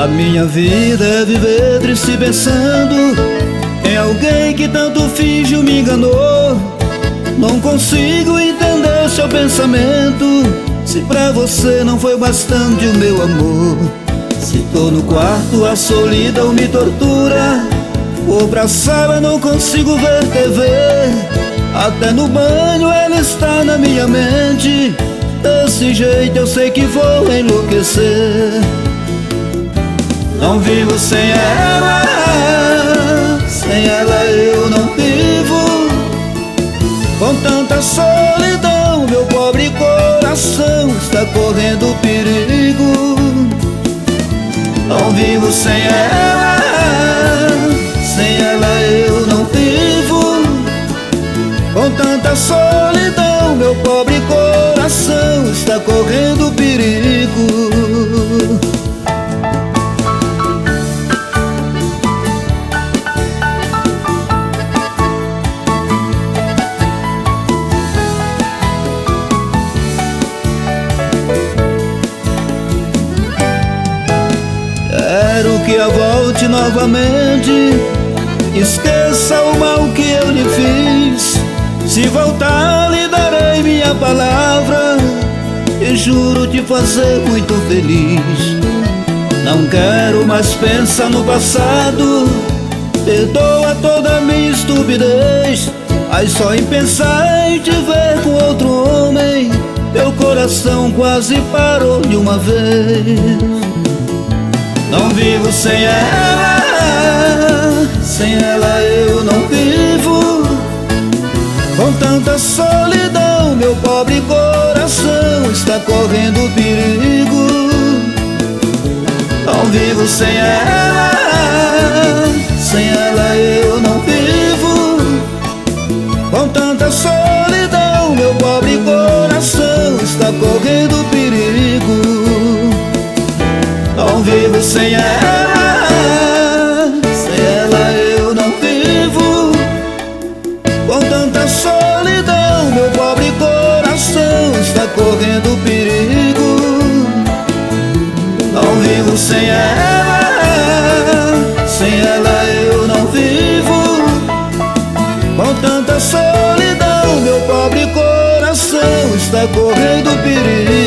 A minha vida é viver triste pensando em alguém que tanto fingiu, me enganou. Não consigo entender seu pensamento, se pra você não foi bastante o meu amor. Se tô no quarto, a solidão me tortura. Vou pra sala, não consigo ver TV. Até no banho ela está na minha mente. Desse jeito eu sei que vou enlouquecer. Não vivo sem ela, sem ela eu não vivo. Com tanta solidão, meu pobre coração está correndo perigo. Não vivo sem ela, sem ela eu não vivo. Com tanta solidão, meu pobre coração está correndo perigo. Quero que eu volte novamente, esqueça o mal que eu lhe fiz. Se voltar, lhe darei minha palavra e juro te fazer muito feliz. Não quero mais pensar no passado, perdoa toda a minha estupidez. Mas só em pensar em te ver com outro homem, meu coração quase parou de uma vez. Não vivo sem ela, sem ela eu não vivo. Com tanta solidão, meu pobre coração está correndo perigo. Não vivo sem ela, sem ela eu não vivo. Com tanta solidão, meu pobre coração está correndo perigo. Não vivo sem ela, sem ela eu não vivo. Com tanta solidão, meu pobre coração está correndo perigo. Não vivo sem ela, sem ela eu não vivo. Com tanta solidão, meu pobre coração está correndo perigo.